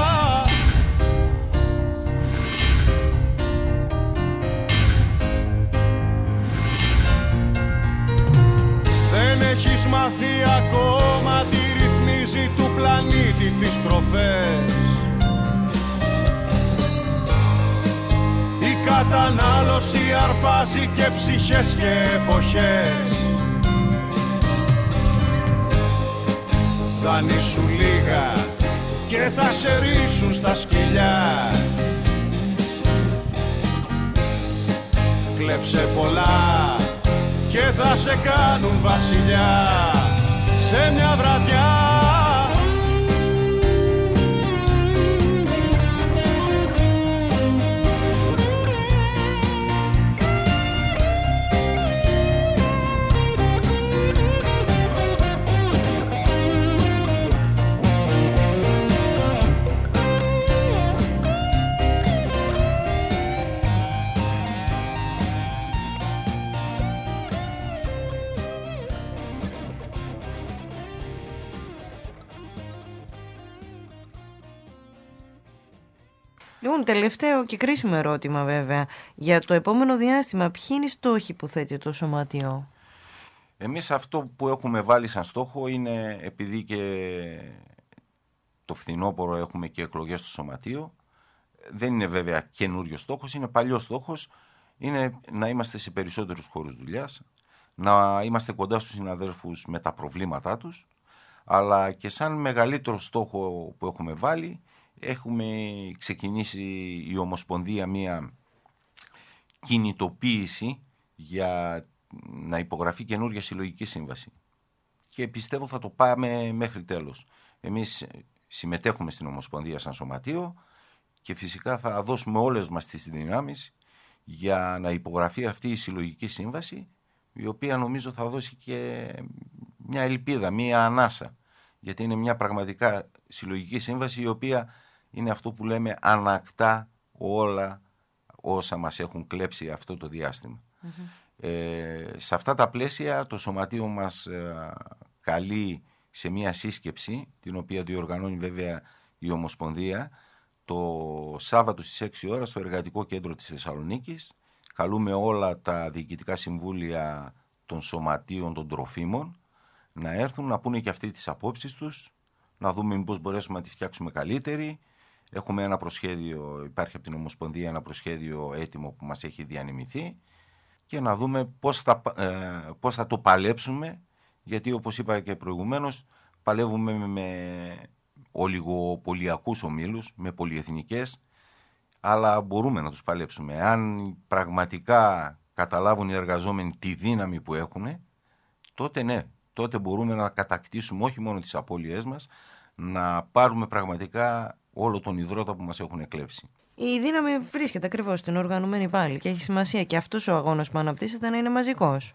δεν έχεις μάθει ακόμα τι ρυθμίζει του πλανήτη τις τροφές. Η κατανάλωση αρπάζει και ψυχές και εποχές. Δανείσου λίγα και θα σε ρίξουν στα σκυλιά. Κλέψε πολλά και θα σε κάνουν βασιλιά. Σε μια βραδιά Λοιπόν, τελευταίο και κρίσιμο ερώτημα βέβαια. Για το επόμενο διάστημα, ποιοι είναι οι στόχοι που θέτει το Σωματείο? Εμείς αυτό που έχουμε βάλει σαν στόχο είναι, επειδή και το φθινόπωρο έχουμε και εκλογές στο Σωματείο, δεν είναι βέβαια καινούριο στόχος, είναι παλιός στόχος, είναι να είμαστε σε περισσότερους χώρους δουλειάς, να είμαστε κοντά στους συναδέλφους με τα προβλήματά τους, αλλά και σαν μεγαλύτερο στόχο που έχουμε βάλει, έχουμε ξεκινήσει η Ομοσπονδία μία κινητοποίηση για να υπογραφεί καινούργια συλλογική σύμβαση. Και πιστεύω θα το πάμε μέχρι τέλος. Εμείς συμμετέχουμε στην Ομοσπονδία σαν Σωματείο και φυσικά θα δώσουμε όλες μας τις δυνάμεις για να υπογραφεί αυτή η συλλογική σύμβαση, η οποία νομίζω θα δώσει και μια ελπίδα, μια ανάσα. Γιατί είναι μια πραγματικά συλλογική σύμβαση η οποία είναι αυτό που λέμε ανακτά όλα όσα μας έχουν κλέψει αυτό το διάστημα. Σε αυτά τα πλαίσια το Σωματείο μας καλεί σε μια σύσκεψη, την οποία διοργανώνει βέβαια η Ομοσπονδία, το Σάββατο στις 6 ώρα στο Εργατικό Κέντρο της Θεσσαλονίκης. Καλούμε όλα τα διοικητικά συμβούλια των σωματείων των τροφίμων να έρθουν να πούνε και αυτοί τις απόψεις τους, να δούμε μήπως μπορέσουμε να τη φτιάξουμε καλύτερη. Έχουμε ένα προσχέδιο, υπάρχει από την Ομοσπονδία ένα προσχέδιο έτοιμο που μας έχει διανεμηθεί και να δούμε πώς θα το παλέψουμε, γιατί όπως είπα και προηγουμένως παλεύουμε με ολιγοπολιακούς ομίλους, με πολυεθνικές, αλλά μπορούμε να τους παλέψουμε. Αν πραγματικά καταλάβουν οι εργαζόμενοι τη δύναμη που έχουν, τότε ναι, τότε μπορούμε να κατακτήσουμε όχι μόνο τις απώλειές μας, να πάρουμε πραγματικά όλο τον υδρότα που μας έχουν εκλέψει. Η δύναμη βρίσκεται ακριβώς στην οργανωμένη πάλι και έχει σημασία και αυτός ο αγώνας που αναπτύσσεται να είναι μαζικός.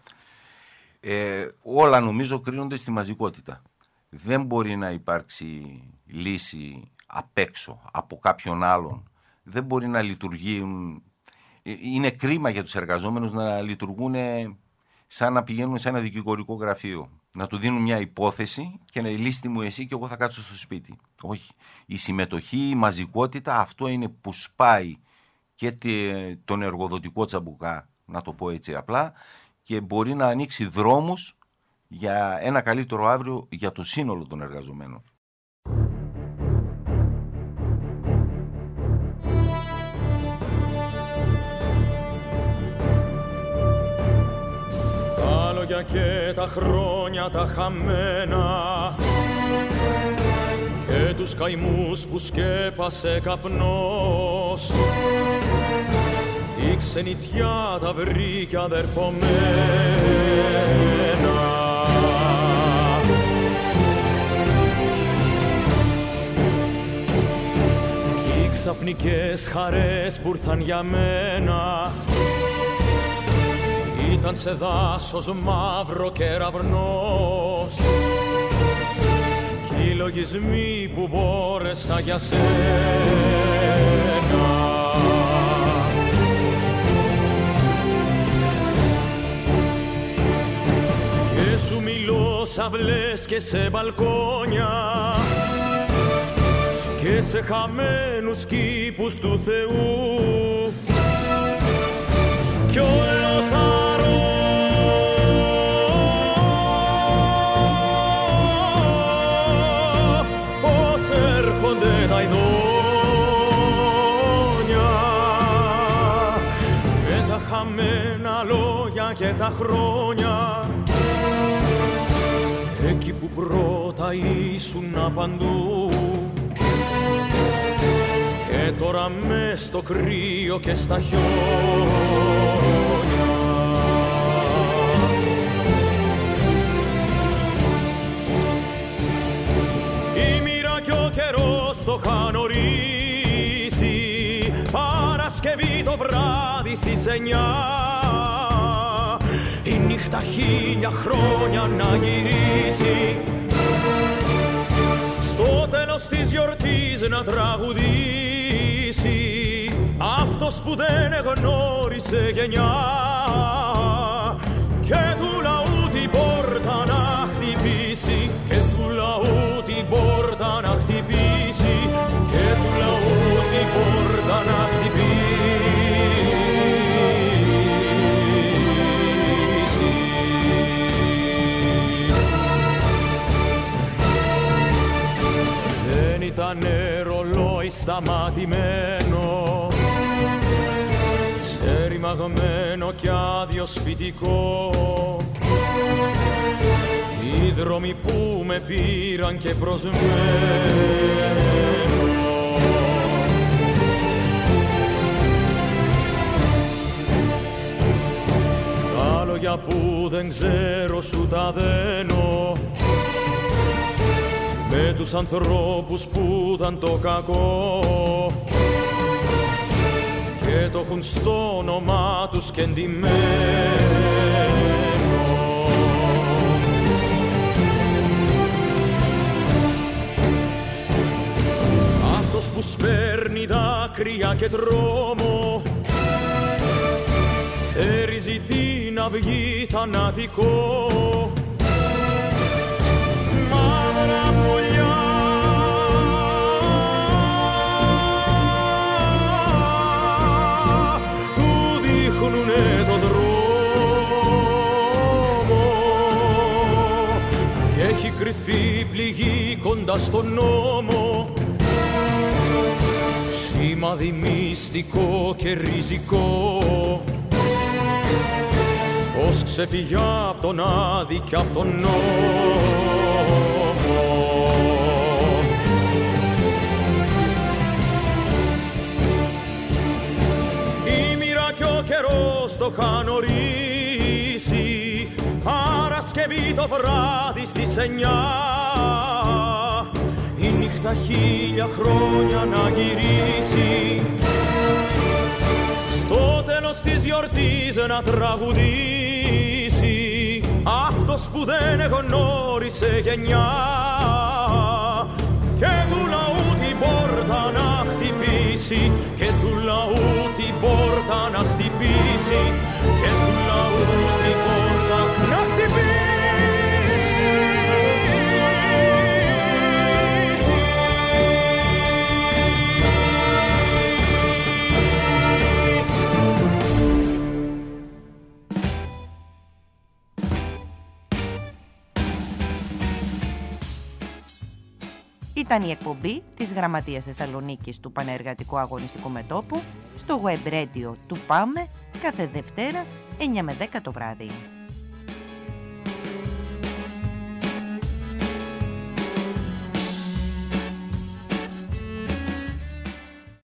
Όλα νομίζω κρίνονται στη μαζικότητα. Δεν μπορεί να υπάρξει λύση απ' έξω, από κάποιον άλλον. Δεν μπορεί να λειτουργούν. Είναι κρίμα για τους εργαζόμενους να λειτουργούν σαν να πηγαίνουν σε ένα δικηγορικό γραφείο. Να του δίνουν μια υπόθεση και να λύσει μου εσύ και εγώ θα κάτσω στο σπίτι. Όχι. Η συμμετοχή, η μαζικότητα, αυτό είναι που σπάει και τον εργοδοτικό τσαμπουκά, να το πω έτσι απλά, και μπορεί να ανοίξει δρόμους για ένα καλύτερο αύριο για το σύνολο των εργαζομένων. Τα λόγια και τα χρόνια τα χαμένα και τους καημούς που σκέπασε καπνός, η ξενιτιά τα βρήκε αδερφωμένα κι οι ξαφνικές χαρές που ήρθαν για μένα ήταν σε δάσος μαύρο κεραυνός κι οι λογισμοί που μπόρεσα για σένα. Και σου μιλώ σ' αυλές και σε μπαλκόνια και σε χαμένους κήπους του Θεού κι όλο θάρρο πως έρχονται τα ειδόνια με τα χαμένα λόγια και τα χρόνια εκεί που πρώτα ήσουν παντού και τώρα μες στο κρύο και στα χιόνια. Η μοίρα κι ο καιρός το είχαν ορίσει Παρασκευή το βράδυ στις 9 η νύχτα 1000 χρόνια να γυρίσει στο τέλος της γιορτής να τραγουδήσει αυτός που δεν εγνώρισε γενιά και του λαού την πόρτα να χτυπήσει και του λαού την πόρτα να χτυπήσει και του λαού την πόρτα Ήταν ρολόι σταματημένο, σε ρημαγμένο κι άδειο σπιτικό. Οι δρόμοι που με πήραν και προσμένω, τα λόγια που δεν ξέρω σου τα δένω, με τους ανθρώπους που ήταν το κακό και το έχουν στο όνομά τους και εντυμένο. Αυτός που σπέρνει δάκρυα και τρόμο, θερίζει την αυγή θανατικό. Μαύρα πουλιά του δείχνουνε το δρόμο και έχει κρυφή πληγή κοντά στον νόμο, σημάδι μυστικό και ριζικό, πως ξεφύγει απ' τον άδη κι απ' τον νόμο. Η μοίρα κι ο καιρός το είχαν ορίσει, Παρασκευή το βράδυ στις 9, η νύχτα 1000 χρόνια να γυρίσει, στο τέλος της γιορτής να τραγουδήσει αυτός που δεν γνώρισε γενιά και του λαού την πόρτα να χτυπήσει, και του λαού την πόρτα να χτυπήσει, και του λαού την πόρτα να χτυπήσει. Ήταν η εκπομπή της Γραμματείας Θεσσαλονίκης του Πανεργατικού Αγωνιστικού Μετώπου στο web radio του ΠΑΜΕ κάθε Δευτέρα 9 με 10 το βράδυ.